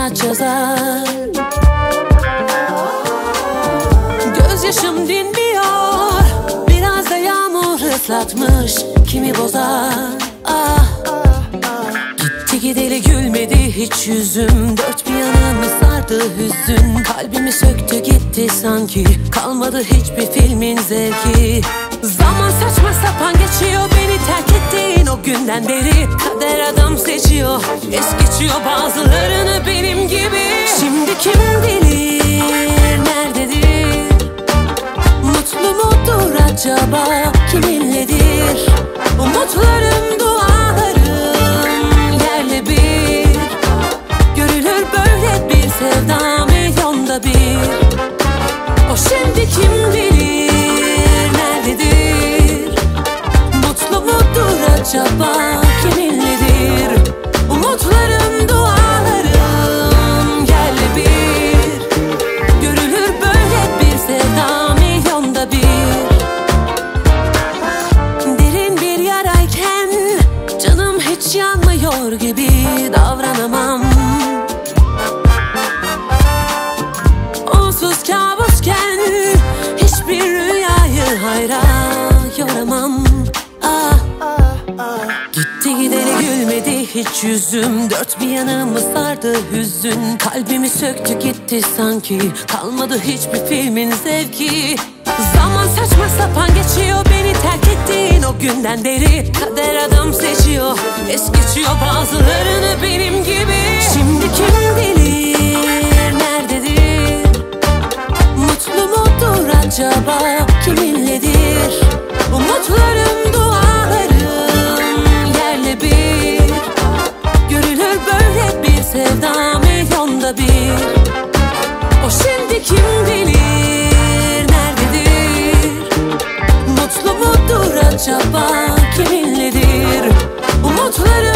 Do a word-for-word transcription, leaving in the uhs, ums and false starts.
sanat yazar. Gözyaşım dinmiyor, biraz da yağmur ıslatmış, kimi bozar. Ah, gitti gideli gülmedi hiç yüzüm, dört bir yanımı sardı hüzün. Kalbimi söktü gitti sanki, kalmadı hiçbir filmin zevki. Zaman saçma sapan geçiyor, beni terk ettiğin o günden beri. Kader adam seçiyor, es geçiyor bazılarını benim gibi. Şimdi kim bilir nerededir, mutlu mudur acaba, kiminledir? Umutlarım, dualarım yerle bir. Görülür böyle bir sevda milyonda bir. O şimdi kim bilir nerededir, mutlu mudur acaba, kiminledir? Umutlarım, dualarım yerle bir. Görülür böyle bir sevda milyonda bir. Derin bir yarayken canım hiç yanmıyor gibi davranamam. Onsuz kabusken hiçbir rüyayı hayra yoramam. Ah, gitti gideli gülmedi hiç yüzüm, dört bir yanımı sardı hüzün. Kalbimi söktü gitti sanki, kalmadı hiçbir filmin zevki. Zaman saçma sapan geçiyor, beni terk ettiğin o günden beri. Kader adam seçiyor, es geçiyor bazılarını benim gibi. Şimdi kim bilir nerededir, mutlu mudur acaba, kiminledir? Umutlarım, dualarım yerle bir. Görülür böyle bir sevda milyonda bir. O şimdi kim bilir nerededir, mutlu mudur acaba, kiminledir? Umutlarım